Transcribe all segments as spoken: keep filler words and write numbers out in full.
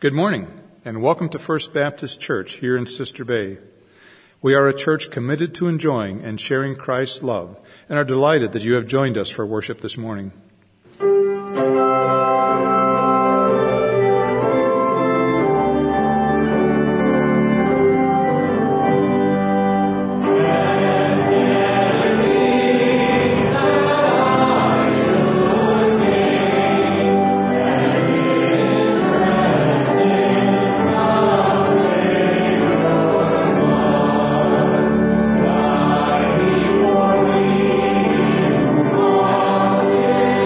Good morning, and welcome to First Baptist Church here in Sister Bay. We are a church committed to enjoying and sharing Christ's love, and are delighted that you have joined us for worship this morning. Yeah.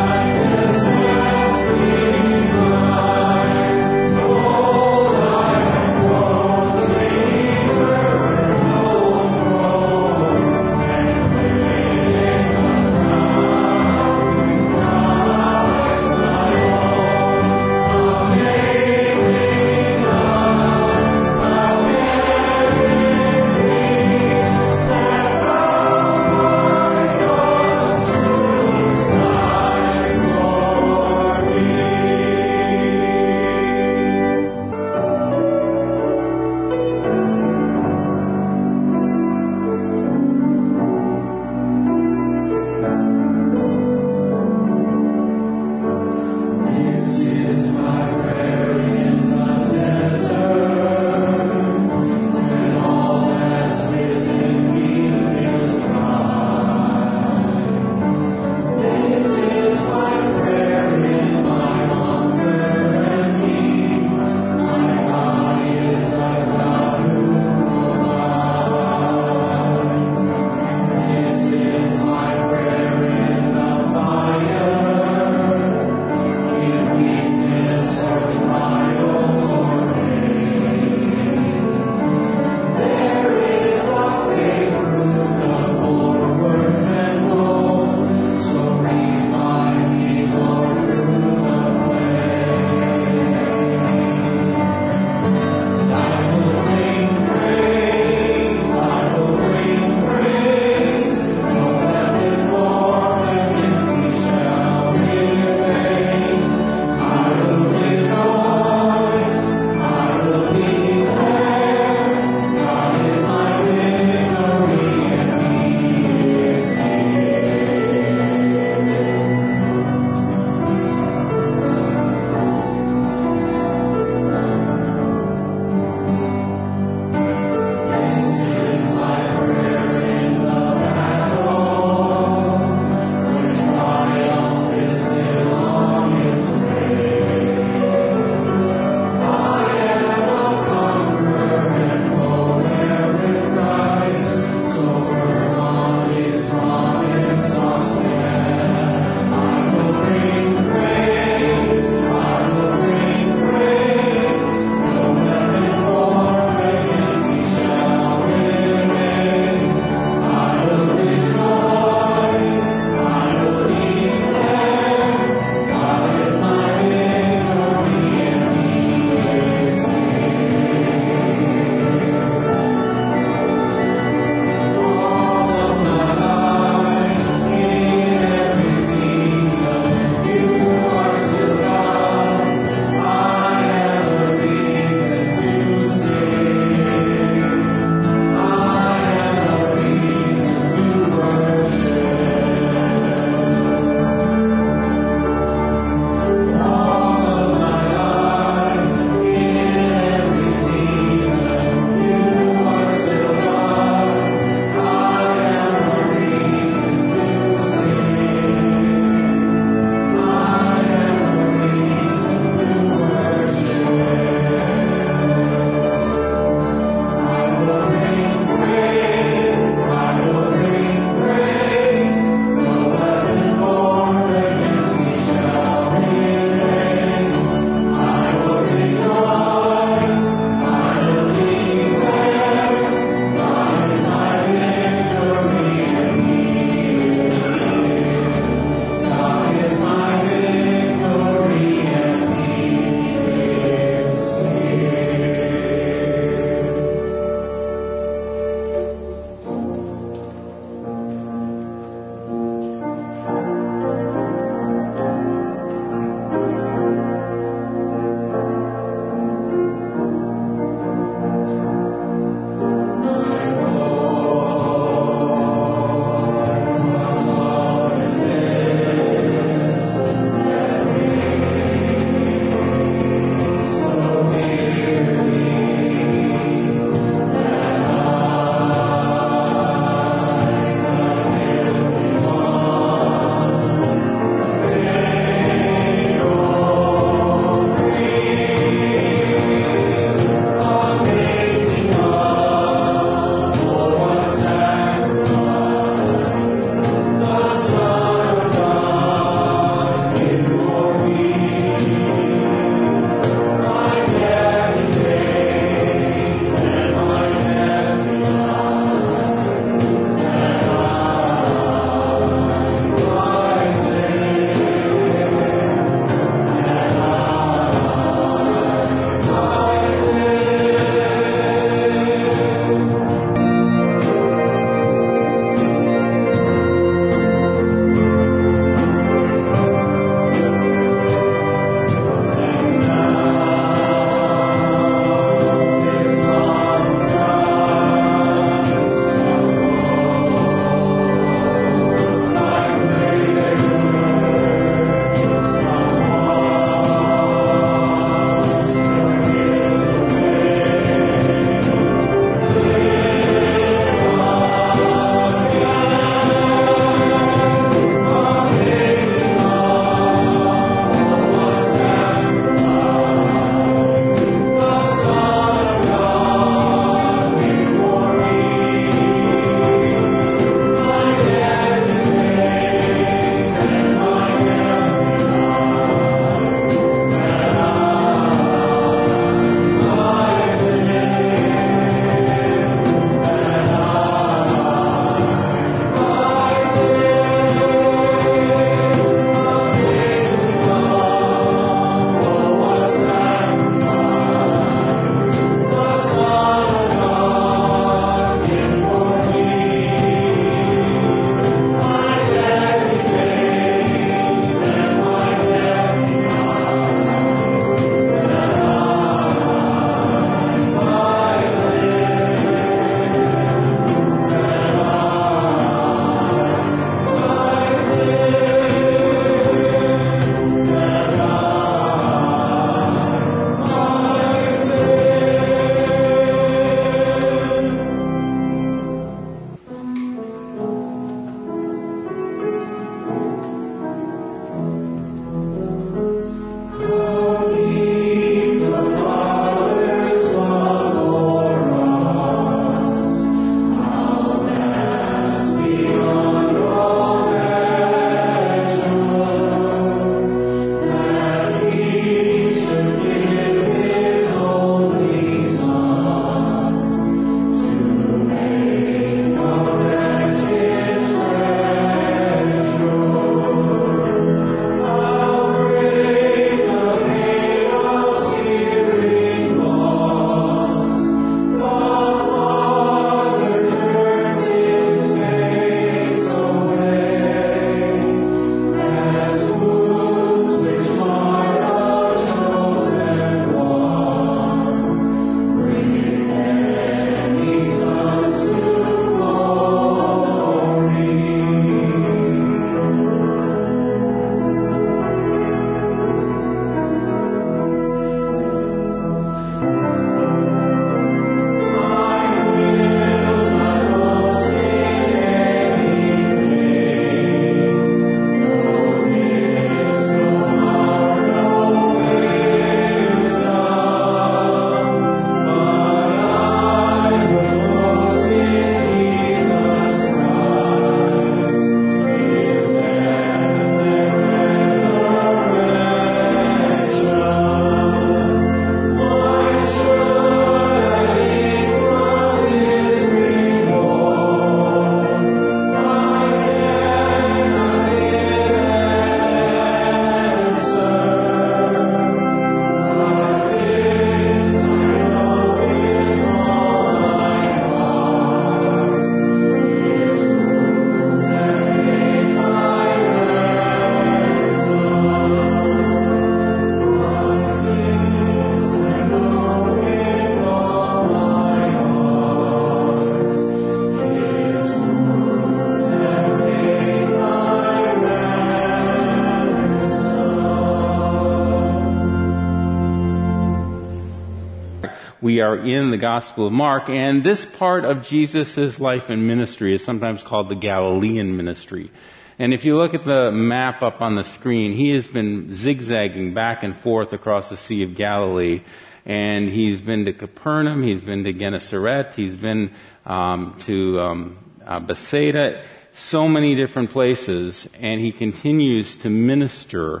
We are in the Gospel of Mark, and this part of Jesus' life and ministry is sometimes called the Galilean ministry. And if you look at the map up on the screen, he has been zigzagging back and forth across the Sea of Galilee. And he's been to Capernaum, he's been to Gennesaret, he's been um, to um, uh, Bethsaida, so many different places. And he continues to minister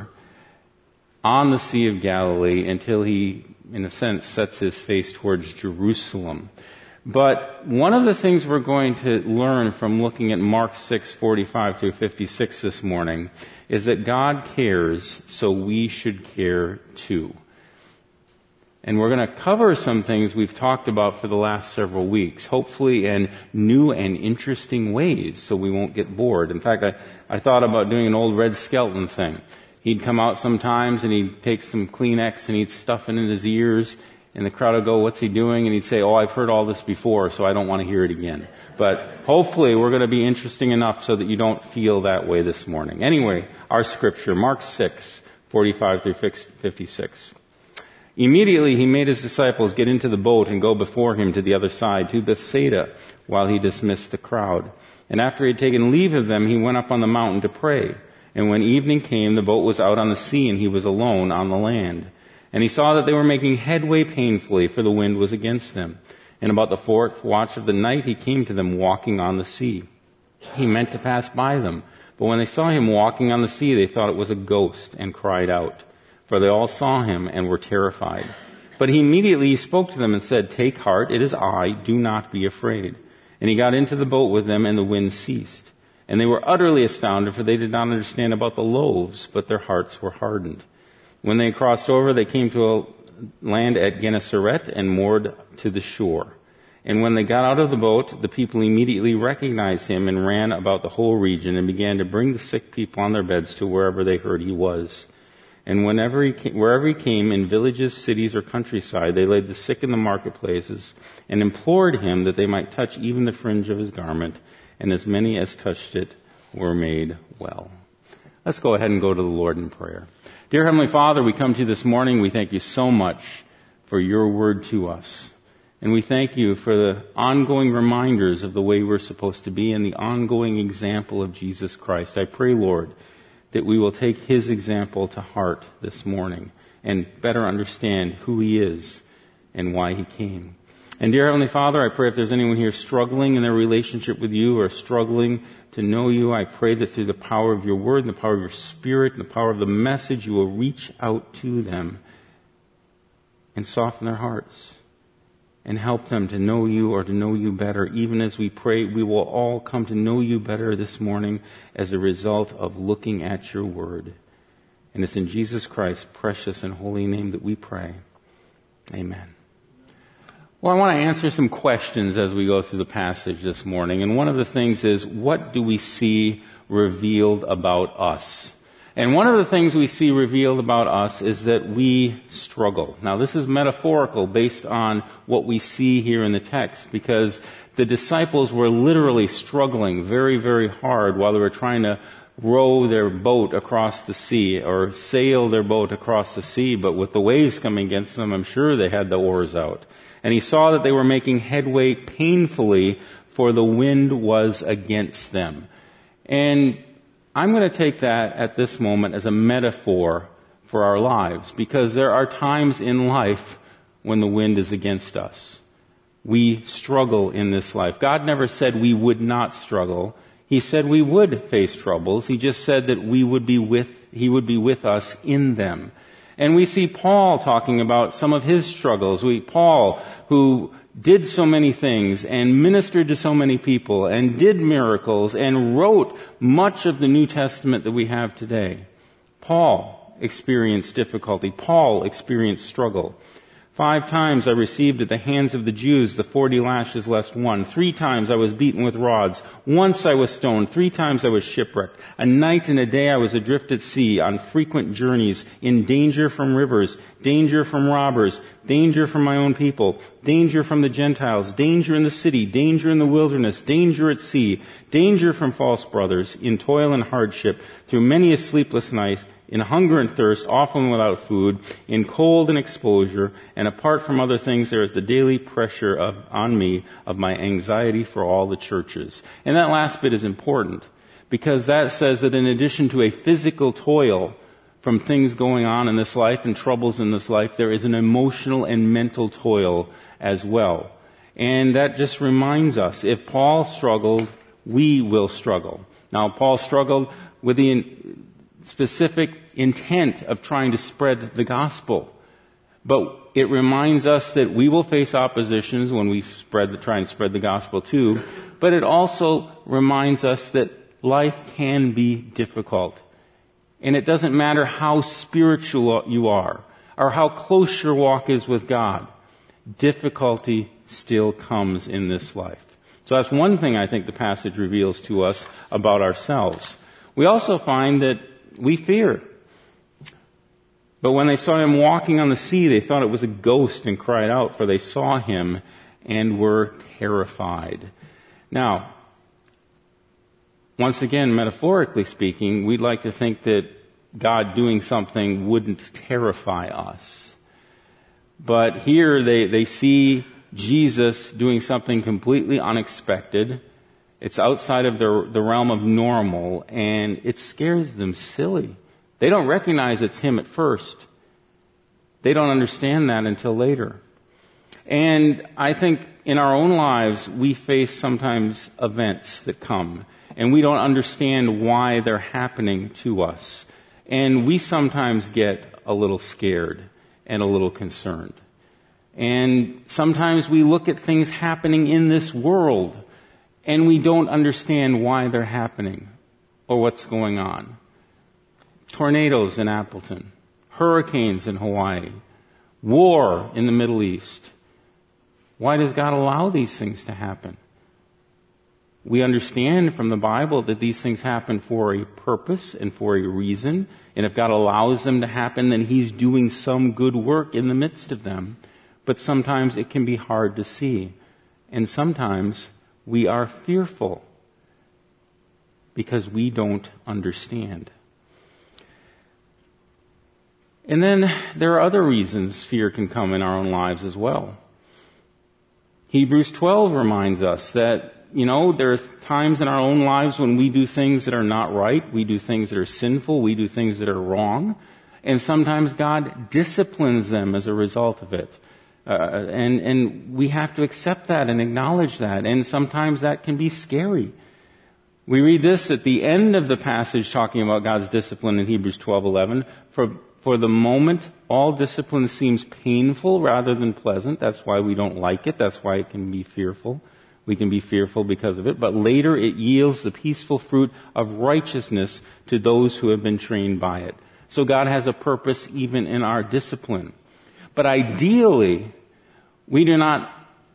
on the Sea of Galilee until he, in a sense, sets his face towards Jerusalem. But one of the things we're going to learn from looking at Mark six, forty-five through fifty-six this morning is that God cares, so we should care too. And we're going to cover some things we've talked about for the last several weeks, hopefully in new and interesting ways, so we won't get bored. In fact, I, I thought about doing an old Red Skelton thing. He'd come out sometimes and he'd take some Kleenex and he'd stuff it in his ears, and the crowd would go, "What's he doing?" And he'd say, "Oh, I've heard all this before, so I don't want to hear it again." But hopefully we're going to be interesting enough so that you don't feel that way this morning. Anyway, our scripture, Mark six, forty-five through fifty-six. Immediately he made his disciples get into the boat and go before him to the other side, to Bethsaida, while he dismissed the crowd. And after he had taken leave of them, he went up on the mountain to pray. And when evening came, the boat was out on the sea, and he was alone on the land. And he saw that they were making headway painfully, for the wind was against them. And about the fourth watch of the night, he came to them walking on the sea. He meant to pass by them, but when they saw him walking on the sea, they thought it was a ghost, and cried out. For they all saw him and were terrified. But he immediately spoke to them and said, "Take heart, it is I, do not be afraid." And he got into the boat with them, and the wind ceased. And they were utterly astounded, for they did not understand about the loaves, but their hearts were hardened. When they crossed over, they came to a land at Gennesaret and moored to the shore. And when they got out of the boat, the people immediately recognized him and ran about the whole region and began to bring the sick people on their beds to wherever they heard he was. And whenever he came, wherever he came, in villages, cities, or countryside, they laid the sick in the marketplaces and implored him that they might touch even the fringe of his garment. And as many as touched it were made well. Let's go ahead and go to the Lord in prayer. Dear Heavenly Father, we come to you this morning. We thank you so much for your word to us. And we thank you for the ongoing reminders of the way we're supposed to be and the ongoing example of Jesus Christ. I pray, Lord, that we will take his example to heart this morning and better understand who he is and why he came. And dear Heavenly Father, I pray if there's anyone here struggling in their relationship with you or struggling to know you, I pray that through the power of your word and the power of your spirit and the power of the message, you will reach out to them and soften their hearts and help them to know you or to know you better. Even as we pray, we will all come to know you better this morning as a result of looking at your word. And it's in Jesus Christ's precious and holy name that we pray. Amen. Well, I want to answer some questions as we go through the passage this morning. And one of the things is, what do we see revealed about us? And one of the things we see revealed about us is that we struggle. Now, this is metaphorical based on what we see here in the text, because the disciples were literally struggling very, very hard while they were trying to row their boat across the sea or sail their boat across the sea. But with the waves coming against them, I'm sure they had the oars out. And he saw that they were making headway painfully, for the wind was against them. And I'm going to take that at this moment as a metaphor for our lives, because there are times in life when the wind is against us. We struggle in this life. God never said we would not struggle. He said we would face troubles. He just said that we would be with, He would be with us in them. And we see Paul talking about some of his struggles. We, Paul, who did so many things and ministered to so many people and did miracles and wrote much of the New Testament that we have today. Paul experienced difficulty. Paul experienced struggle. Five times I received at the hands of the Jews the forty lashes less one. Three times I was beaten with rods. Once I was stoned. Three times I was shipwrecked. A night and a day I was adrift at sea, on frequent journeys, in danger from rivers, danger from robbers, danger from my own people, danger from the Gentiles, danger in the city, danger in the wilderness, danger at sea, danger from false brothers, in toil and hardship, through many a sleepless night, in hunger and thirst, often without food, in cold and exposure, and apart from other things, there is the daily pressure of, on me of my anxiety for all the churches. And that last bit is important, because that says that in addition to a physical toil from things going on in this life and troubles in this life, there is an emotional and mental toil as well. And that just reminds us, if Paul struggled, we will struggle. Now, Paul struggled with the in, specific intent of trying to spread the gospel. But it reminds us that we will face oppositions when we spread the, try and spread the gospel too. But it also reminds us that life can be difficult. And it doesn't matter how spiritual you are or how close your walk is with God. Difficulty still comes in this life. So that's one thing I think the passage reveals to us about ourselves. We also find that we fear. But when they saw him walking on the sea, they thought it was a ghost and cried out, for they saw him and were terrified. Now, once again, metaphorically speaking, we'd like to think that God doing something wouldn't terrify us. But here they, they see Jesus doing something completely unexpected. It's outside of their, the realm of normal, and it scares them silly. They don't recognize it's him at first. They don't understand that until later. And I think in our own lives, we face sometimes events that come, and we don't understand why they're happening to us. And we sometimes get a little scared and a little concerned. And sometimes we look at things happening in this world and we don't understand why they're happening or what's going on. Tornadoes in Appleton, hurricanes in Hawaii, war in the Middle East. Why does God allow these things to happen? We understand from the Bible that these things happen for a purpose and for a reason. And if God allows them to happen, then He's doing some good work in the midst of them. But sometimes it can be hard to see. And sometimes we are fearful because we don't understand. And then there are other reasons fear can come in our own lives as well. Hebrews twelve reminds us that, you know, there are times in our own lives when we do things that are not right, we do things that are sinful, we do things that are wrong, and sometimes God disciplines them as a result of it. Uh, and, and we have to accept that and acknowledge that. And sometimes that can be scary. We read this at the end of the passage talking about God's discipline in Hebrews twelve eleven. For, for the moment, all discipline seems painful rather than pleasant. That's why we don't like it. That's why it can be fearful. We can be fearful because of it. But later it yields the peaceful fruit of righteousness to those who have been trained by it. So God has a purpose even in our discipline. But ideally, we do not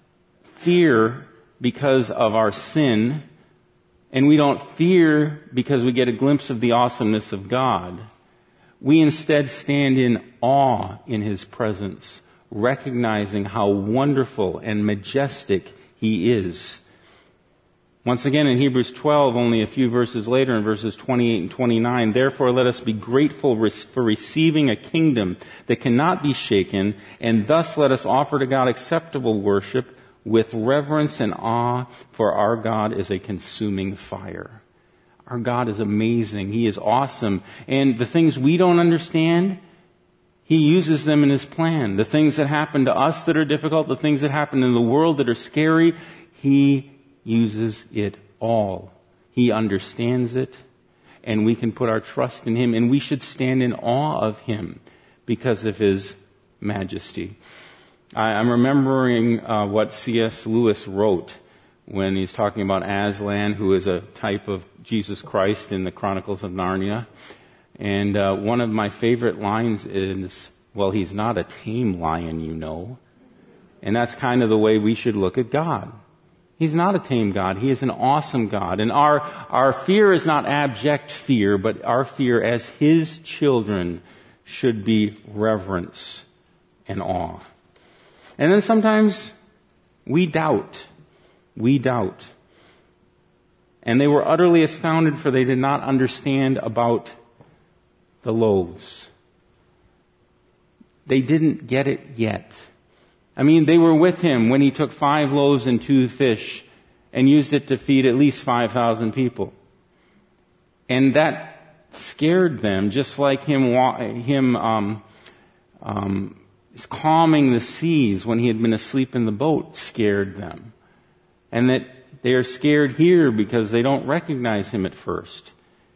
fear because of our sin, and we don't fear because we get a glimpse of the awesomeness of God. We instead stand in awe in His presence, recognizing how wonderful and majestic He is. Once again, in Hebrews twelve, only a few verses later, in verses twenty-eight and twenty-nine, therefore let us be grateful for receiving a kingdom that cannot be shaken, and thus let us offer to God acceptable worship with reverence and awe, for our God is a consuming fire. Our God is amazing. He is awesome. And the things we don't understand, He uses them in His plan. The things that happen to us that are difficult, the things that happen in the world that are scary, He uses it all. He understands it, and we can put our trust in Him, and we should stand in awe of Him because of His majesty. I, I'm remembering uh, what C S Lewis wrote when he's talking about Aslan, who is a type of Jesus Christ in the Chronicles of Narnia. And uh, one of my favorite lines is, well, He's not a tame lion, you know. And that's kind of the way we should look at God. He's not a tame God. He is an awesome God. And our, our fear is not abject fear, but our fear as His children should be reverence and awe. And then sometimes we doubt. We doubt. And they were utterly astounded, for they did not understand about the loaves. They didn't get it yet. I mean, they were with him when he took five loaves and two fish and used it to feed at least five thousand people. And that scared them, just like him, him um, um, calming the seas when he had been asleep in the boat scared them. And that they are scared here because they don't recognize him at first.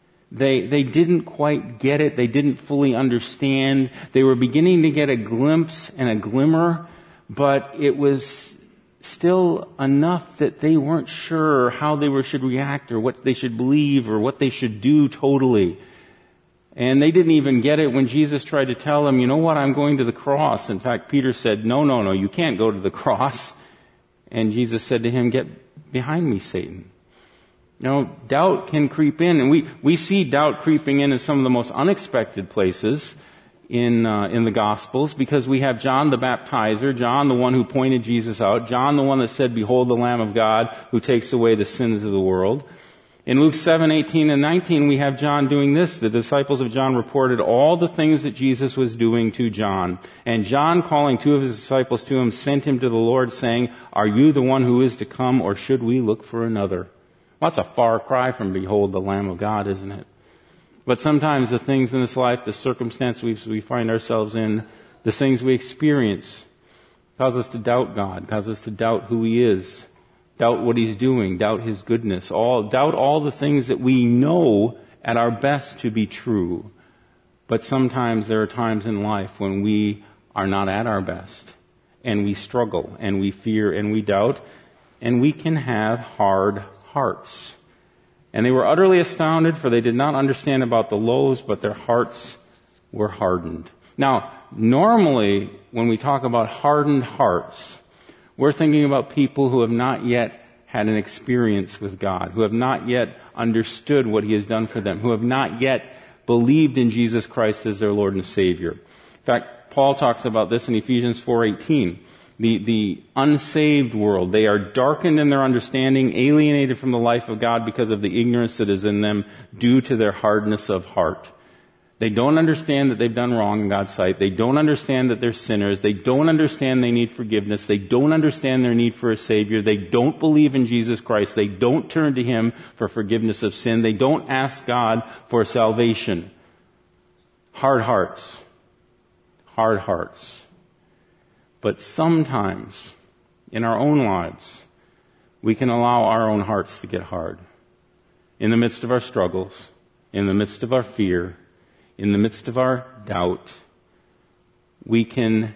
They, they didn't quite get it. They didn't fully understand. They were beginning to get a glimpse and a glimmer, but it was still enough that they weren't sure how they were, should react or what they should believe or what they should do totally. And they didn't even get it when Jesus tried to tell them, you know what, I'm going to the cross. In fact, Peter said, no, no, no, you can't go to the cross. And Jesus said to him, get behind me, Satan. You know, doubt can creep in, and we, we see doubt creeping in in some of the most unexpected places in uh, in the Gospels, because we have John the Baptizer, John the one who pointed Jesus out, John the one that said, behold the Lamb of God who takes away the sins of the world. In Luke seven, eighteen and nineteen, we have John doing this. The disciples of John reported all the things that Jesus was doing to John. And John, calling two of his disciples to him, sent him to the Lord, saying, are you the one who is to come, or should we look for another? Well, that's a far cry from behold the Lamb of God, isn't it? But sometimes the things in this life, the circumstance we, we find ourselves in, the things we experience, cause us to doubt God, cause us to doubt who He is, doubt what He's doing, doubt His goodness, all doubt all the things that we know at our best to be true. But sometimes there are times in life when we are not at our best, and we struggle, and we fear, and we doubt, and we can have hard hearts. And they were utterly astounded, for they did not understand about the loaves, but their hearts were hardened. Now, normally, when we talk about hardened hearts, we're thinking about people who have not yet had an experience with God, who have not yet understood what He has done for them, who have not yet believed in Jesus Christ as their Lord and Savior. In fact, Paul talks about this in Ephesians four eighteen. The, the unsaved world, they are darkened in their understanding, alienated from the life of God because of the ignorance that is in them due to their hardness of heart. They don't understand that they've done wrong in God's sight. They don't understand that they're sinners. They don't understand they need forgiveness. They don't understand their need for a Savior. They don't believe in Jesus Christ. They don't turn to Him for forgiveness of sin. They don't ask God for salvation. Hard hearts. Hard hearts. But sometimes, in our own lives, we can allow our own hearts to get hard. In the midst of our struggles, in the midst of our fear, in the midst of our doubt, we can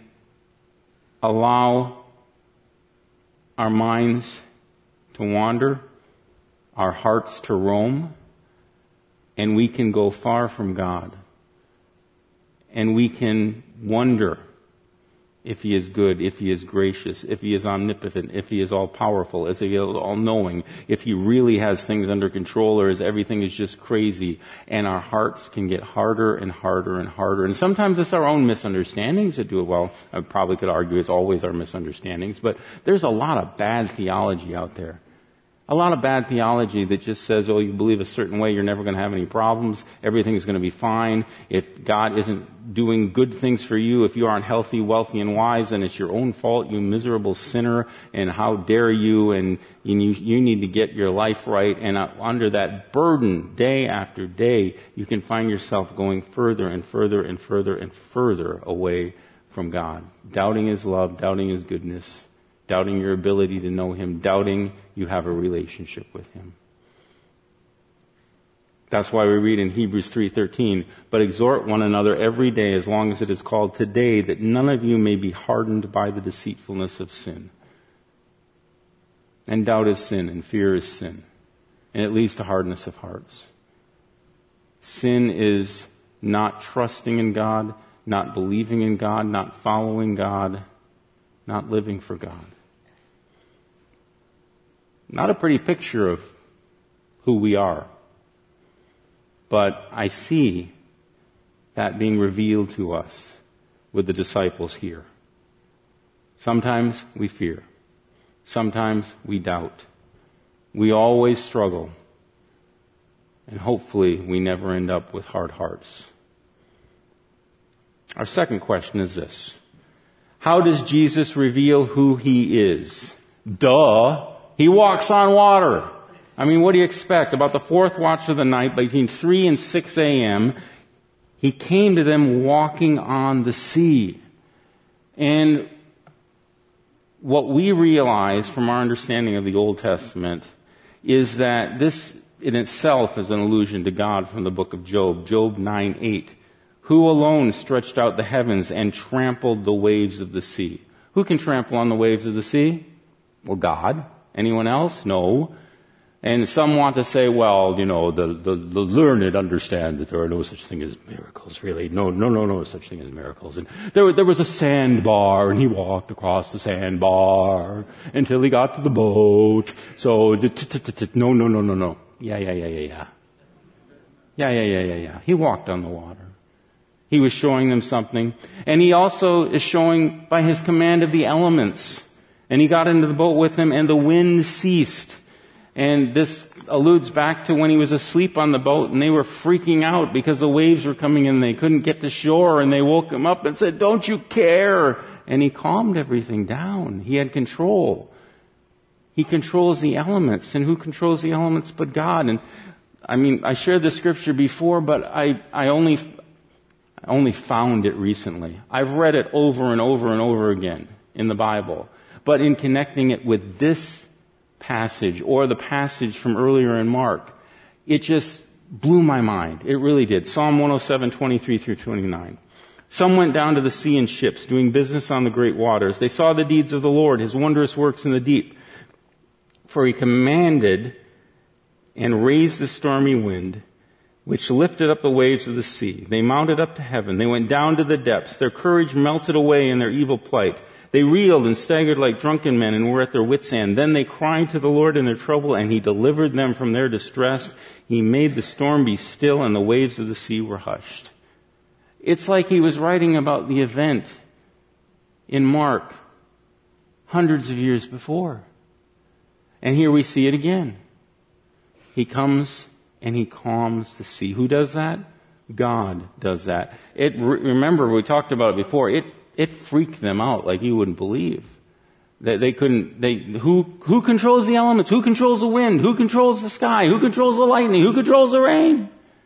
allow our minds to wander, our hearts to roam, and we can go far from God. And we can wonder if He is good, if He is gracious, if He is omnipotent, if He is all-powerful, if He is all-knowing, if He really has things under control, or is everything is just crazy. And our hearts can get harder and harder and harder. And sometimes it's our own misunderstandings that do it. Well, I probably could argue it's always our misunderstandings, but there's a lot of bad theology out there. A lot of bad theology that just says, oh, you believe a certain way, you're never going to have any problems, everything's going to be fine. If God isn't doing good things for you, if you aren't healthy, wealthy, and wise, then it's your own fault, you miserable sinner, and how dare you, and you, you need to get your life right. And under that burden, day after day, you can find yourself going further and further and further and further away from God, doubting His love, doubting His goodness, doubting your ability to know Him, doubting you have a relationship with Him. That's why we read in Hebrews three thirteen, but exhort one another every day as long as it is called today, that none of you may be hardened by the deceitfulness of sin. And doubt is sin, and fear is sin. And it leads to hardness of hearts. Sin is not trusting in God, not believing in God, not following God, not living for God. Not a pretty picture of who we are. But I see that being revealed to us with the disciples here. Sometimes we fear. Sometimes we doubt. We always struggle. And hopefully we never end up with hard hearts. Our second question is this. How does Jesus reveal who he is? Duh. He walks on water. I mean, what do you expect? About the fourth watch of the night, between three and six a.m., he came to them walking on the sea. And what we realize from our understanding of the Old Testament is that this in itself is an allusion to God from the book of Job, Job nine eight. Who alone stretched out the heavens and trampled the waves of the sea? Who can trample on the waves of the sea? Well, God. Anyone else? No. And some want to say, well, you know, the, the, the learned understand that there are no such thing as miracles, really. No, no, no, no such thing as miracles. And there, there was a sandbar, and he walked across the sandbar until he got to the boat. So, no, no, no, no, no. Yeah, yeah, yeah, yeah, yeah. Yeah, yeah, yeah, yeah, yeah. He walked on the water. He was showing them something. And he also is showing by his command of the elements. And he got into the boat with them, and the wind ceased. And this alludes back to when he was asleep on the boat, and they were freaking out because the waves were coming in and they couldn't get to shore, and they woke him up and said, "Don't you care?" And he calmed everything down. He had control. He controls the elements. And who controls the elements but God? And I mean, I shared this scripture before, but I, I only... I only found it recently. I've read it over and over and over again in the Bible. But in connecting it with this passage or the passage from earlier in Mark, it just blew my mind. It really did. Psalm one oh seven, twenty-three through twenty-nine. Some went down to the sea in ships, doing business on the great waters. They saw the deeds of the Lord, his wondrous works in the deep. For he commanded and raised the stormy wind, which lifted up the waves of the sea. They mounted up to heaven. They went down to the depths. Their courage melted away in their evil plight. They reeled and staggered like drunken men and were at their wits' end. Then they cried to the Lord in their trouble, and he delivered them from their distress. He made the storm be still, and the waves of the sea were hushed. It's like he was writing about the event in Mark hundreds of years before. And here we see it again. He comes and he calms the sea. Who does that? God does that. It, remember, we talked about it before. It, it freaked them out like you wouldn't believe. That they couldn't, they, who, who controls the elements? Who controls the wind? Who controls the sky? Who controls the lightning? Who controls the rain?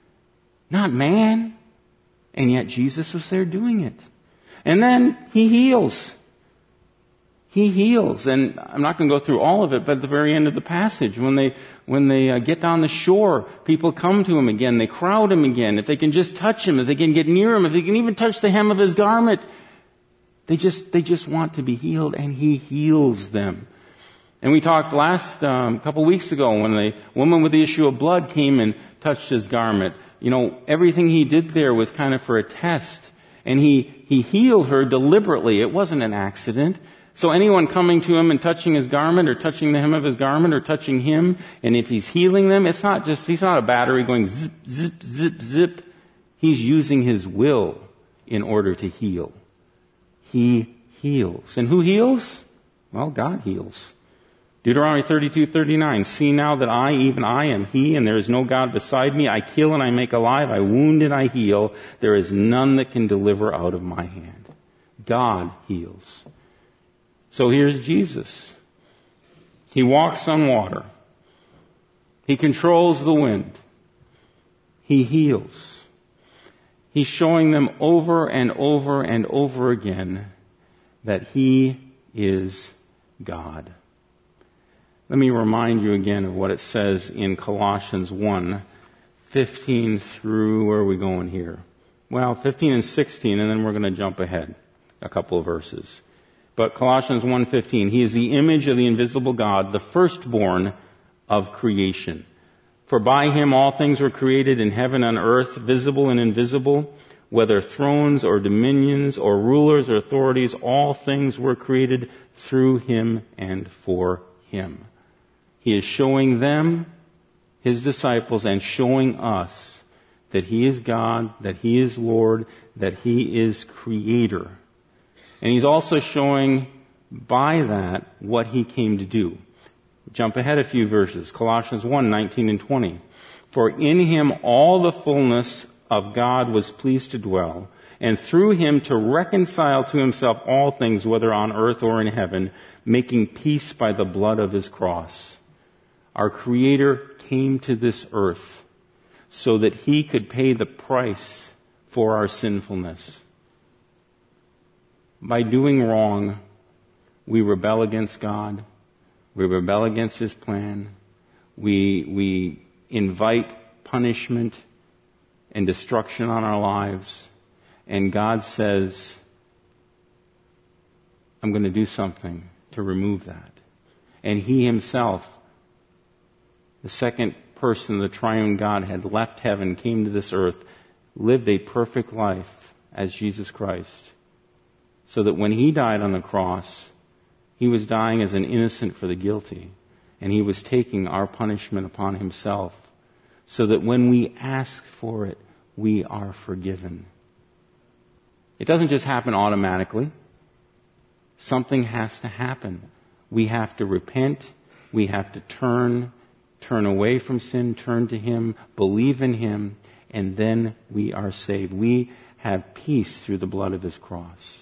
Not man. And yet Jesus was there doing it. And then he heals. He heals. And I'm not going to go through all of it, but at the very end of the passage, when they, when they uh, get down the shore, people come to him again. They crowd him again. If they can just touch him, if they can get near him, if they can even touch the hem of his garment, they just, they just want to be healed, and he heals them. And we talked last, um, couple weeks ago when the woman with the issue of blood came and touched his garment. You know, everything he did there was kind of for a test. And he, he healed her deliberately. It wasn't an accident. So anyone coming to him and touching his garment or touching the hem of his garment or touching him, and if he's healing them, it's not just, he's not a battery going zip, zip, zip, zip. He's using his will in order to heal. He heals. And who heals? Well, God heals. Deuteronomy thirty-two thirty-nine. See now that I, even I, am he, and there is no God beside me. I kill and I make alive. I wound and I heal. There is none that can deliver out of my hand. God heals. So here's Jesus. He walks on water. He controls the wind. He heals. He's showing them over and over and over again that he is God. Let me remind you again of what it says in Colossians one, fifteen through, where are we going here? Well, fifteen and sixteen, and then we're going to jump ahead a couple of verses. But Colossians one fifteen, he is the image of the invisible God, the firstborn of creation. For by him all things were created in heaven and earth, visible and invisible, whether thrones or dominions or rulers or authorities, all things were created through him and for him. He is showing them, his disciples, and showing us that he is God, that he is Lord, that he is creator. And he's also showing by that what he came to do. Jump ahead a few verses. Colossians one, nineteen and twenty. For in him all the fullness of God was pleased to dwell, and through him to reconcile to himself all things, whether on earth or in heaven, making peace by the blood of his cross. Our Creator came to this earth so that he could pay the price for our sinfulness. By doing wrong, we rebel against God. We rebel against his plan. We, we invite punishment and destruction on our lives. And God says, I'm going to do something to remove that. And he himself, the second person, the triune God, had left heaven, came to this earth, lived a perfect life as Jesus Christ. So that when he died on the cross, he was dying as an innocent for the guilty. And he was taking our punishment upon himself. So that when we ask for it, we are forgiven. It doesn't just happen automatically. Something has to happen. We have to repent. We have to turn, turn away from sin, turn to him, believe in him, and then we are saved. We have peace through the blood of his cross.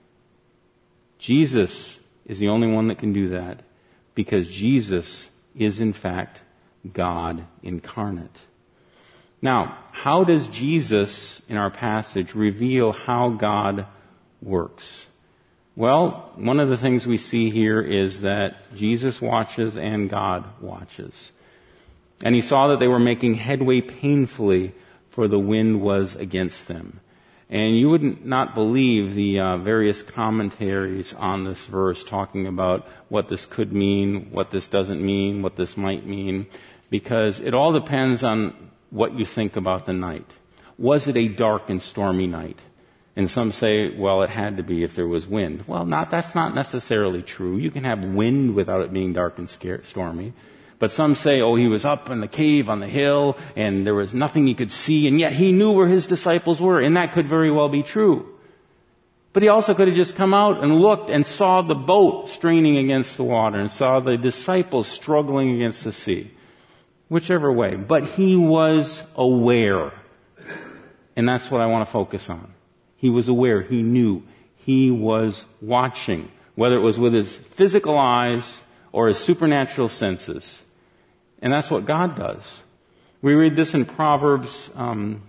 Jesus is the only one that can do that, because Jesus is in fact God incarnate. Now, how does Jesus, in our passage, reveal how God works? Well, one of the things we see here is that Jesus watches and God watches. And he saw that they were making headway painfully, for the wind was against them. And you would not believe the uh, various commentaries on this verse talking about what this could mean, what this doesn't mean, what this might mean, because it all depends on what you think about the night. Was it a dark and stormy night? And some say, well, it had to be if there was wind. Well, not, that's not necessarily true. You can have wind without it being dark and scare, stormy. But some say, oh, he was up in the cave on the hill and there was nothing he could see, and yet he knew where his disciples were, and that could very well be true. But he also could have just come out and looked and saw the boat straining against the water and saw the disciples struggling against the sea. Whichever way. But he was aware. And that's what I want to focus on. He was aware. He knew. He was watching. Whether it was with his physical eyes or his supernatural senses. And that's what God does. We read this in Proverbs. Um,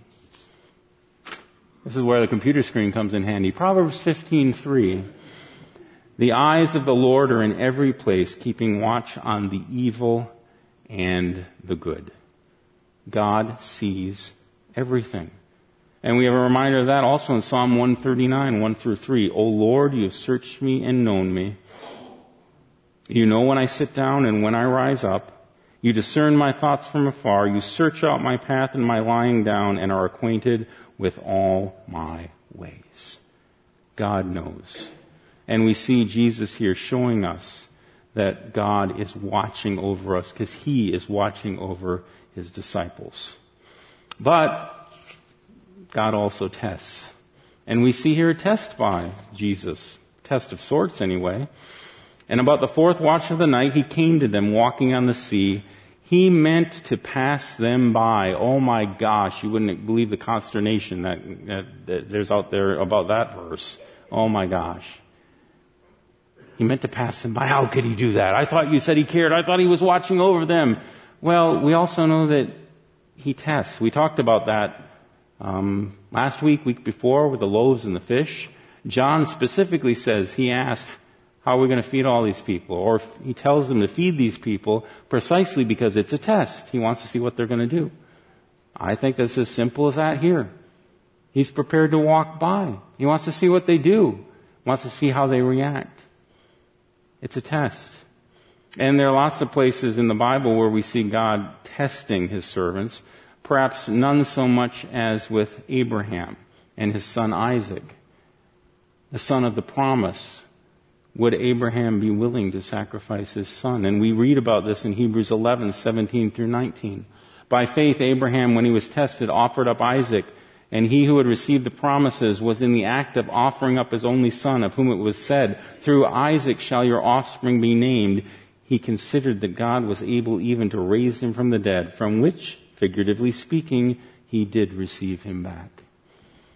this is where the computer screen comes in handy. Proverbs fifteen three. The eyes of the Lord are in every place, keeping watch on the evil and the good. God sees everything. And we have a reminder of that also in Psalm one thirty-nine, one through three. O Lord, you have searched me and known me. You know when I sit down and when I rise up. You discern my thoughts from afar. You search out my path and my lying down and are acquainted with all my ways. God knows. And we see Jesus here showing us that God is watching over us because he is watching over his disciples. But God also tests. And we see here a test by Jesus. Test of sorts anyway. And about the fourth watch of the night, he came to them walking on the sea. He meant to pass them by. Oh my gosh, you wouldn't believe the consternation that, that, that there's out there about that verse. Oh my gosh. He meant to pass them by. How could he do that? I thought you said he cared. I thought he was watching over them. Well, we also know that he tests. We talked about that um, last week, week before, with the loaves and the fish. John specifically says, he asked, how are we going to feed all these people? Or he tells them to feed these people precisely because it's a test. He wants to see what they're going to do. I think that's as simple as that here. He's prepared to walk by. He wants to see what they do. He wants to see how they react. It's a test. And there are lots of places in the Bible where we see God testing his servants. Perhaps none so much as with Abraham and his son Isaac, the son of the promise. Would Abraham be willing to sacrifice his son? And we read about this in Hebrews eleven, seventeen through nineteen. By faith, Abraham, when he was tested, offered up Isaac, and he who had received the promises was in the act of offering up his only son, of whom it was said, through Isaac shall your offspring be named. He considered that God was able even to raise him from the dead, from which, figuratively speaking, he did receive him back.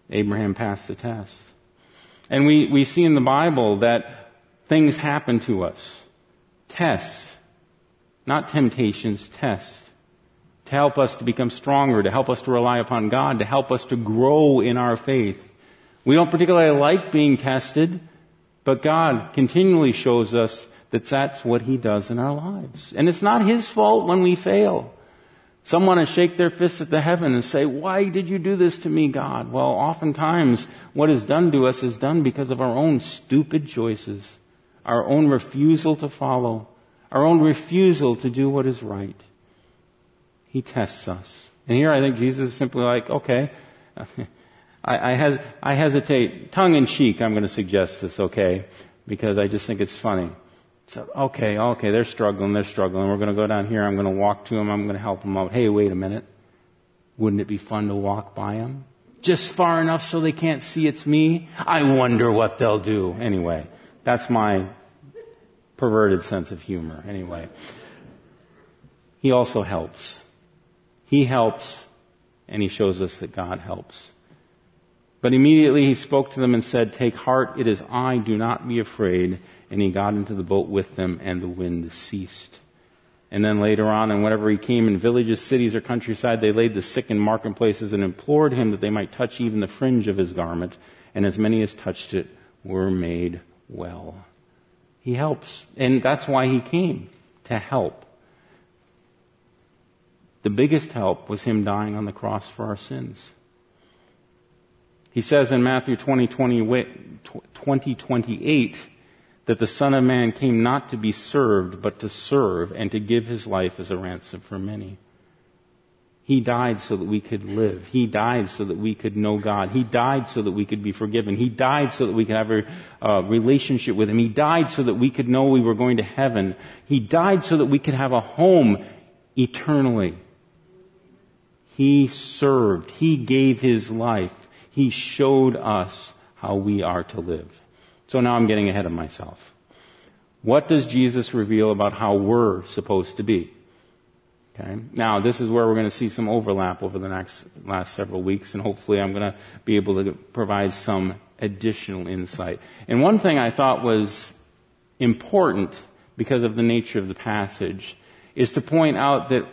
Abraham passed the test. And we, we see in the Bible that things happen to us. Tests. Not temptations, tests. To help us to become stronger, to help us to rely upon God, to help us to grow in our faith. We don't particularly like being tested, but God continually shows us that that's what He does in our lives. And it's not His fault when we fail. Some want to shake their fists at the heaven and say, why did you do this to me, God? Well, oftentimes what is done to us is done because of our own stupid choices, our own refusal to follow, our own refusal to do what is right. He tests us. And here I think Jesus is simply like, okay, I, I, hes- I hesitate, tongue-in-cheek, I'm going to suggest this, okay, because I just think it's funny. So, okay, okay, they're struggling, they're struggling. We're going to go down here, I'm going to walk to them, I'm going to help them out. Hey, wait a minute. Wouldn't it be fun to walk by them? Just far enough so they can't see it's me? I wonder what they'll do. Anyway, that's my perverted sense of humor. Anyway, He also helps. He helps, and He shows us that God helps. But immediately He spoke to them and said, take heart, it is I, do not be afraid. And He got into the boat with them, and the wind ceased. And then later on, and whenever He came in villages, cities, or countryside, they laid the sick in marketplaces and implored Him that they might touch even the fringe of His garment. And as many as touched it were made well. He helps. And that's why He came, to help. The biggest help was Him dying on the cross for our sins. He says in Matthew twenty, twenty-eight that the Son of Man came not to be served, but to serve and to give His life as a ransom for many. He died so that we could live. He died so that we could know God. He died so that we could be forgiven. He died so that we could have a uh, relationship with Him. He died so that we could know we were going to heaven. He died so that we could have a home eternally. He served. He gave His life. He showed us how we are to live. So now I'm getting ahead of myself. What does Jesus reveal about how we're supposed to be? Okay. Now, this is where we're going to see some overlap over the next last several weeks, and hopefully I'm going to be able to provide some additional insight. And one thing I thought was important because of the nature of the passage is to point out that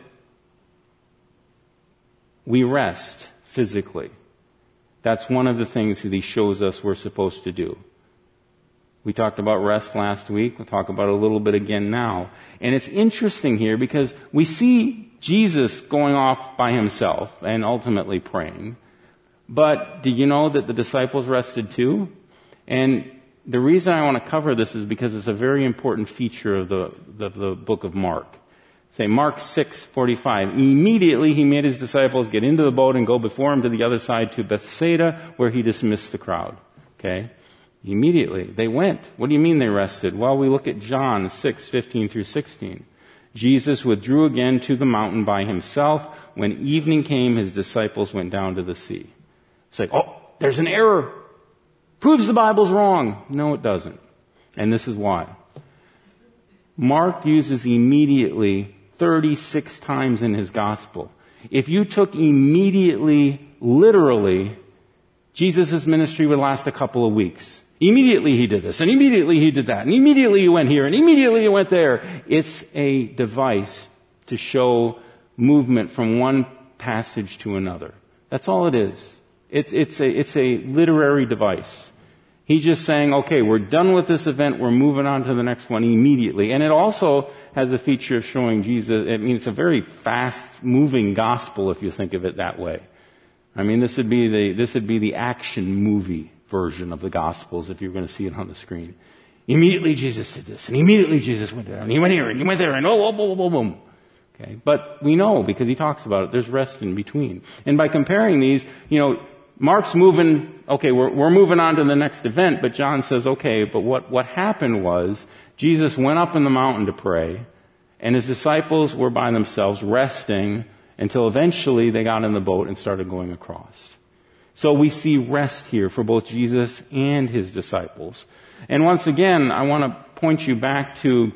we rest physically. That's one of the things that He shows us we're supposed to do. We talked about rest last week. We'll talk about it a little bit again now. And it's interesting here because we see Jesus going off by Himself and ultimately praying. But do you know that the disciples rested too? And the reason I want to cover this is because it's a very important feature of the, of the book of Mark. Say, Mark six forty-five. Immediately He made His disciples get into the boat and go before Him to the other side to Bethsaida, where He dismissed the crowd. Okay? Immediately. They went. What do you mean they rested? Well, we look at John six fifteen through sixteen. Jesus withdrew again to the mountain by Himself. When evening came, His disciples went down to the sea. It's like, oh, there's an error. Proves the Bible's wrong. No, it doesn't. And this is why. Mark uses immediately thirty-six times in his gospel. If you took immediately literally, Jesus' ministry would last a couple of weeks. Immediately He did this, and immediately He did that, and immediately He went here, and immediately He went there. It's a device to show movement from one passage to another. That's all it is. It's, it's a, it's a literary device. He's just saying, okay, we're done with this event, we're moving on to the next one immediately. And it also has the feature of showing Jesus, I mean, it's a very fast-moving gospel if you think of it that way. I mean, this would be the, this would be the action movie version of the Gospels if you're going to see it on the screen. Immediately Jesus did this, and immediately Jesus went there, and He went here, and He went there, and oh, boom, boom, boom, boom. Okay, but we know, because He talks about it, there's rest in between. And by comparing these, you know, Mark's moving, okay, we're, we're moving on to the next event, but John says, okay, but what, what happened was Jesus went up in the mountain to pray, and His disciples were by themselves resting until eventually they got in the boat and started going across. So we see rest here for both Jesus and His disciples. And once again, I want to point you back to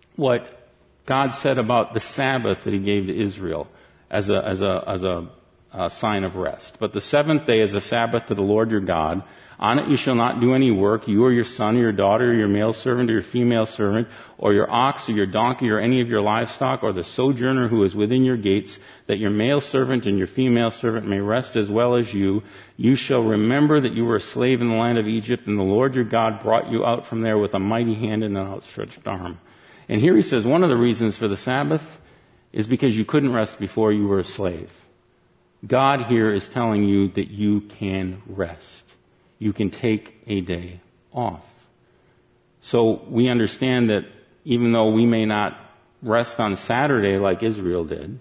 what God said about the Sabbath that He gave to Israel as a, as a, as a, a sign of rest. But the seventh day is a Sabbath to the Lord your God. On it you shall not do any work, you or your son or your daughter or your male servant or your female servant, or your ox or your donkey or any of your livestock, or the sojourner who is within your gates, that your male servant and your female servant may rest as well as you. You shall remember that you were a slave in the land of Egypt, and the Lord your God brought you out from there with a mighty hand and an outstretched arm. And here he says one of the reasons for the Sabbath is because you couldn't rest before you were a slave. God here is telling you that you can rest. You can take a day off. So we understand that even though we may not rest on Saturday like Israel did,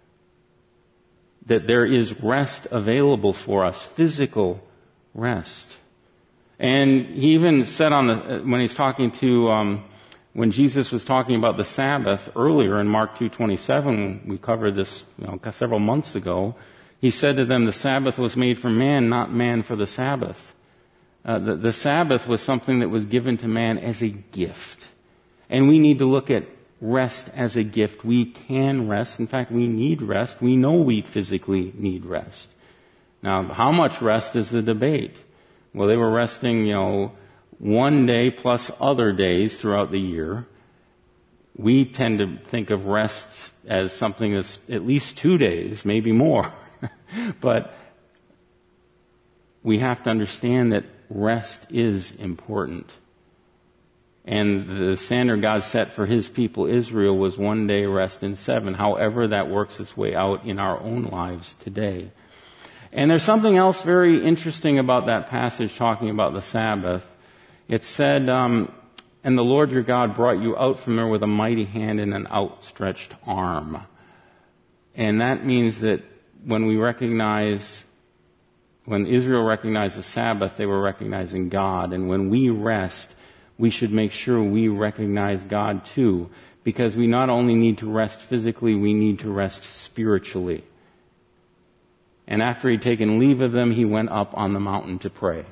that there is rest available for us, physical rest. And he even said on the, when he's talking to, um, when Jesus was talking about the Sabbath earlier in Mark two twenty-seven, we covered this, you know, several months ago, he said to them, the Sabbath was made for man, not man for the Sabbath. Uh, the, the Sabbath was something that was given to man as a gift. And we need to look at rest as a gift. We can rest. In fact, we need rest. We know we physically need rest. Now, how much rest is the debate? Well, they were resting, you know, one day plus other days throughout the year. We tend to think of rest as something that's at least two days, maybe more. But we have to understand that rest is important. And the standard God set for his people Israel was one day rest in seven. However, that works its way out in our own lives today. And there's something else very interesting about that passage talking about the Sabbath. It said, um, and the Lord your God brought you out from there with a mighty hand and an outstretched arm. And that means that when we recognize, when Israel recognized the Sabbath, they were recognizing God. And when we rest, we should make sure we recognize God too. Because we not only need to rest physically, we need to rest spiritually. And after he'd taken leave of them, he went up on the mountain to pray.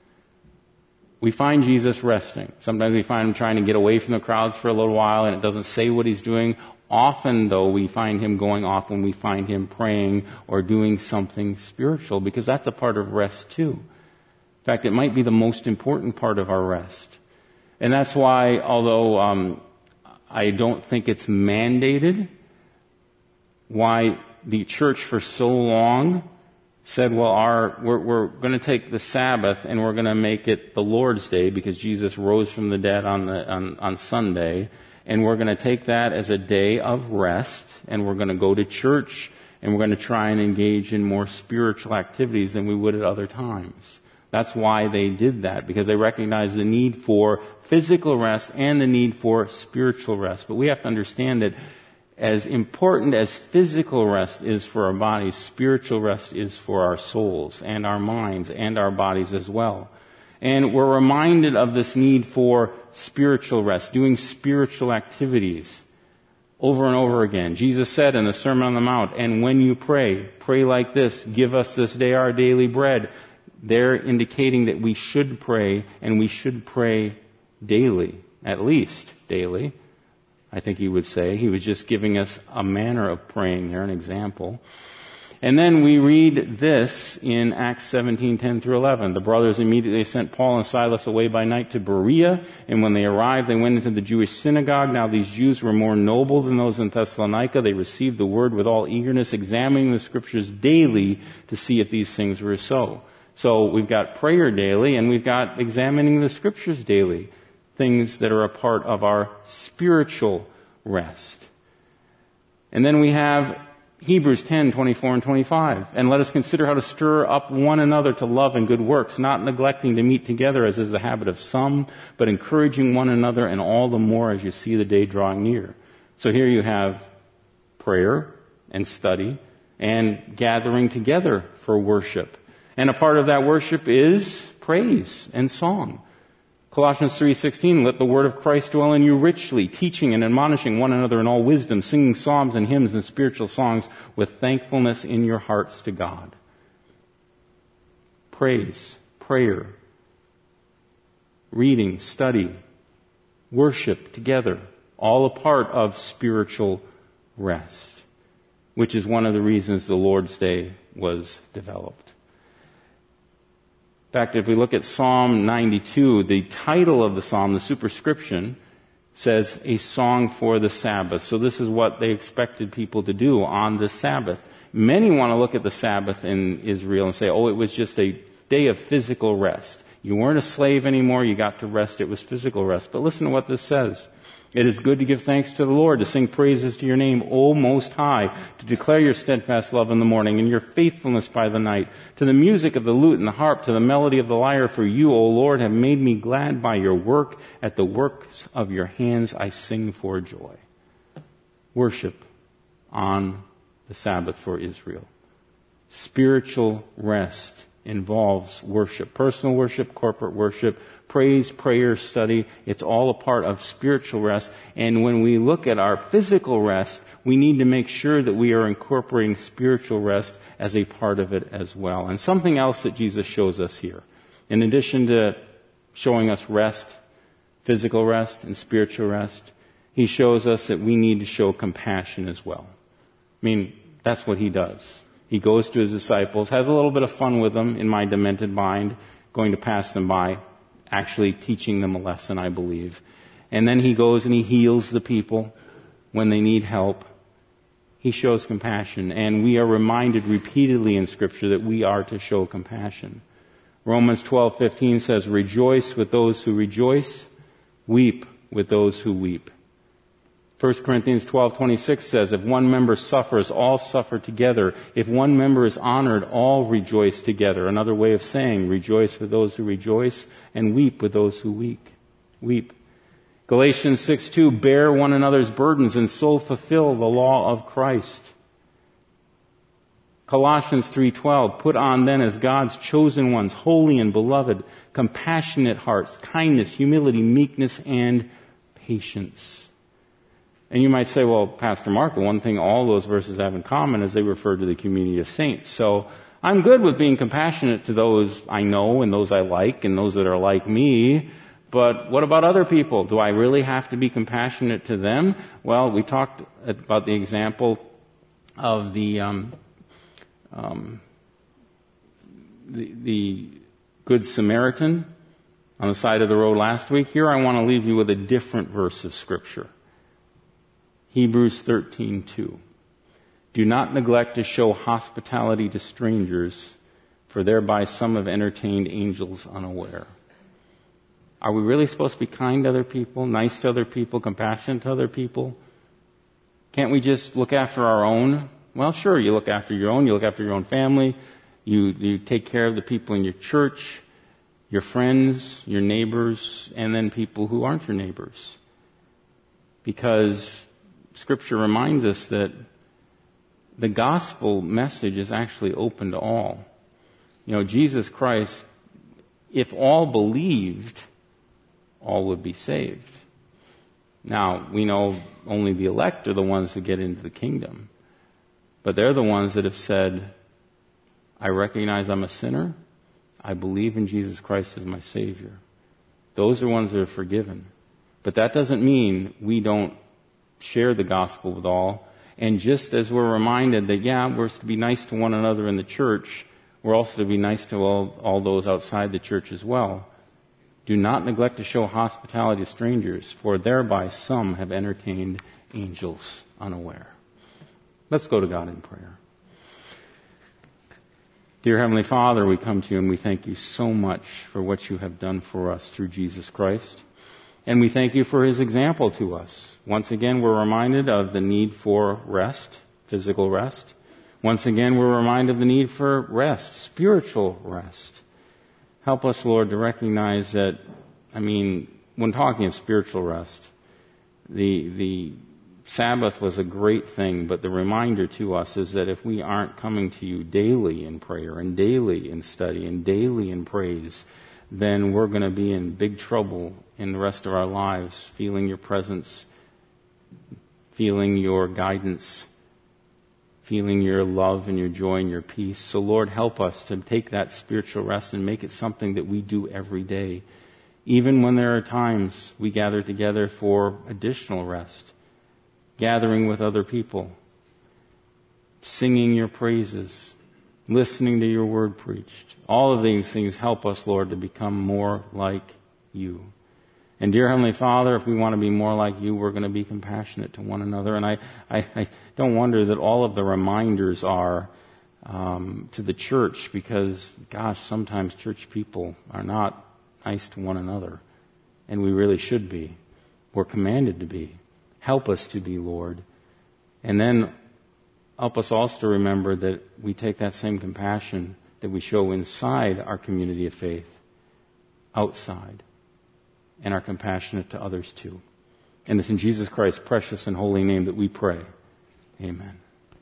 We find Jesus resting. Sometimes we find him trying to get away from the crowds for a little while, and it doesn't say what he's doing. Often, though, we find him going off when we find him praying or doing something spiritual, because that's a part of rest too. In fact, it might be the most important part of our rest. And that's why, although um, I don't think it's mandated, why the church for so long said, well, our we're, we're going to take the Sabbath and we're going to make it the Lord's Day because Jesus rose from the dead on the on, on Sunday. And we're going to take that as a day of rest, and we're going to go to church, and we're going to try and engage in more spiritual activities than we would at other times. That's why they did that, because they recognized the need for physical rest and the need for spiritual rest. But we have to understand that as important as physical rest is for our bodies, spiritual rest is for our souls and our minds and our bodies as well. And we're reminded of this need for spiritual rest, doing spiritual activities over and over again. Jesus said in the Sermon on the Mount, and when you pray, pray like this, give us this day our daily bread. They're indicating that we should pray, and we should pray daily, at least daily, I think he would say. He was just giving us a manner of praying there, an example. And then we read this in Acts seventeen, ten through eleven. The brothers immediately sent Paul and Silas away by night to Berea, and when they arrived, they went into the Jewish synagogue. Now these Jews were more noble than those in Thessalonica. They received the word with all eagerness, examining the scriptures daily to see if these things were so. So we've got prayer daily, and we've got examining the scriptures daily, things that are a part of our spiritual rest. And then we have Hebrews ten, twenty-four and twenty-five. And let us consider how to stir up one another to love and good works, not neglecting to meet together as is the habit of some, but encouraging one another, and all the more as you see the day drawing near. So here you have prayer and study and gathering together for worship. And a part of that worship is praise and song. Colossians three sixteen, let the word of Christ dwell in you richly, teaching and admonishing one another in all wisdom, singing psalms and hymns and spiritual songs with thankfulness in your hearts to God. Praise, prayer, reading, study, worship together, all a part of spiritual rest. which is one of the reasons the Lord's Day was developed. In fact, if we look at Psalm ninety-two, the title of the psalm, the superscription, says a song for the Sabbath. So this is what they expected people to do on the Sabbath. Many want to look at the Sabbath in Israel and say, oh, it was just a day of physical rest. You weren't a slave anymore, you got to rest, it was physical rest. But listen to what this says. It is good to give thanks to the Lord, to sing praises to your name, O Most High, to declare your steadfast love in the morning and your faithfulness by the night, to the music of the lute and the harp, to the melody of the lyre. For you, O Lord, have made me glad by your work. At the works of your hands I sing for joy. Worship on the Sabbath for Israel. Spiritual rest involves worship. Personal worship, corporate worship, praise, prayer, study. It's all a part of spiritual rest. And when we look at our physical rest, we need to make sure that we are incorporating spiritual rest as a part of it as well. And something else that Jesus shows us here, in addition to showing us rest, physical rest and spiritual rest, he shows us that we need to show compassion as well. I mean, that's what he does. He goes to his disciples, has a little bit of fun with them in my demented mind, going to pass them by, actually teaching them a lesson, I believe. And then he goes and he heals the people when they need help. He shows compassion, and we are reminded repeatedly in Scripture that we are to show compassion. Romans twelve fifteen says, rejoice with those who rejoice, weep with those who weep. First Corinthians twelve twenty-six says, if one member suffers, all suffer together. If one member is honored, all rejoice together. Another way of saying, rejoice with those who rejoice and weep with those who weep. Weep. Galatians six two, bear one another's burdens and so fulfill the law of Christ. Colossians three twelve, put on then as God's chosen ones, holy and beloved, compassionate hearts, kindness, humility, meekness, and patience. And you might say, well, Pastor Mark, the one thing all those verses have in common is they refer to the community of saints. So I'm good with being compassionate to those I know and those I like and those that are like me. But what about other people? Do I really have to be compassionate to them? Well, we talked about the example of the um, um, the, the Good Samaritan on the side of the road last week. Here I want to leave you with a different verse of Scripture. Hebrews thirteen two. Do not neglect to show hospitality to strangers, for thereby some have entertained angels unaware. Are we really supposed to be kind to other people, nice to other people, compassionate to other people? Can't we just look after our own? Well, sure, you look after your own, you look after your own family, you, you take care of the people in your church, your friends, your neighbors, and then people who aren't your neighbors. Because Scripture reminds us that the gospel message is actually open to all. You know, Jesus Christ, if all believed, all would be saved. Now, we know only the elect are the ones who get into the kingdom. But they're the ones that have said, I recognize I'm a sinner. I believe in Jesus Christ as my Savior. Those are ones that are forgiven. But that doesn't mean we don't share the gospel with all. And just as we're reminded that, yeah, we're to be nice to one another in the church, we're also to be nice to all, all those outside the church as well. Do not neglect to show hospitality to strangers, for thereby some have entertained angels unaware. Let's go to God in prayer. Dear Heavenly Father, we come to you and we thank you so much for what you have done for us through Jesus Christ. And we thank you for his example to us. Once again, we're reminded of the need for rest, physical rest. Once again, we're reminded of the need for rest, spiritual rest. Help us, Lord, to recognize that, I mean, when talking of spiritual rest, the the Sabbath was a great thing, but the reminder to us is that if we aren't coming to you daily in prayer and daily in study and daily in praise, then we're going to be in big trouble in the rest of our lives, feeling your presence, feeling your guidance, feeling your love and your joy and your peace. So Lord, help us to take that spiritual rest and make it something that we do every day. Even when there are times we gather together for additional rest, gathering with other people. singing your praises, listening to your word preached. All of these things help us, Lord, to become more like you. And dear Heavenly Father, if we want to be more like you, we're going to be compassionate to one another. And I, I, I don't wonder that all of the reminders are um, to the church, because, gosh, sometimes church people are not nice to one another. And we really should be. We're commanded to be. Help us to be, Lord. And then help us also to remember that we take that same compassion that we show inside our community of faith outside, and are compassionate to others too. And it's in Jesus Christ's precious and holy name that we pray. Amen.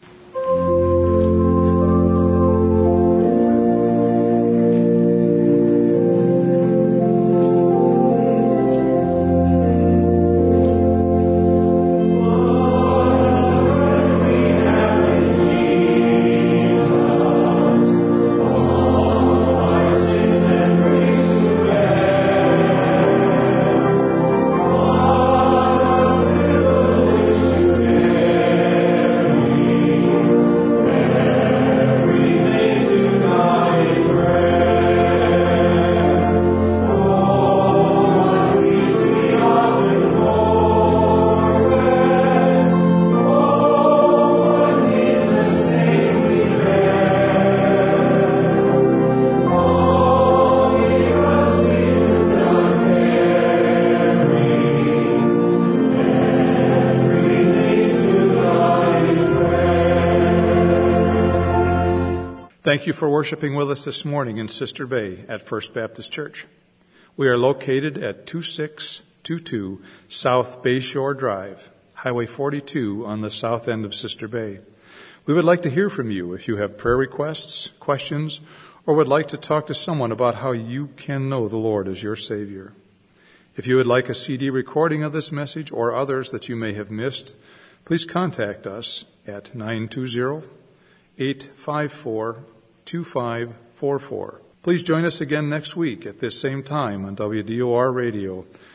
Thank you for worshiping with us this morning in Sister Bay at First Baptist Church. We are located at two six two two South Bayshore Drive, Highway forty-two on the south end of Sister Bay. We would like to hear from you if you have prayer requests, questions, or would like to talk to someone about how you can know the Lord as your Savior. If you would like a C D recording of this message or others that you may have missed, please contact us at nine two zero, eight five four, two five four four. Please join us again next week at this same time on W D O R Radio